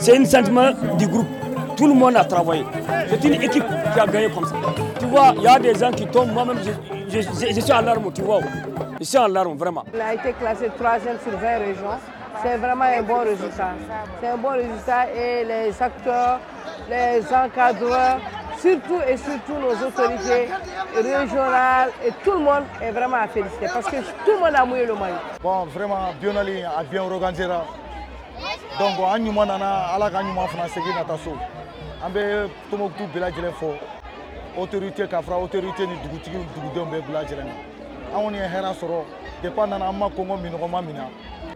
C'est un sentiment du groupe. Tout le monde a travaillé. C'est une équipe qui a gagné comme ça. Tu vois, il y a des gens qui tombent. Moi-même, je suis en larmes, tu vois. Je suis en larmes, vraiment. On a été classé 3e sur 20 régions. C'est vraiment un bon résultat. C'est un bon résultat et les acteurs, les encadreurs, surtout nos autorités régionales et tout le monde est vraiment à féliciter parce que tout le monde a mouillé le maillot. Bon, vraiment, Bionali a bien organisé. Donc, on a ala ka ɲuman fana segin ka taa so. An bɛ Tombouctou bɛɛ lajɛlen fo. Autorité ka fara autorité ni dugutigi dugudenw bɛɛ bɛɛ lajɛlen na. An kɔni ye hɛrɛ sɔrɔ depuis an nana an ma kɔngɔ minɔgɔ ma min na.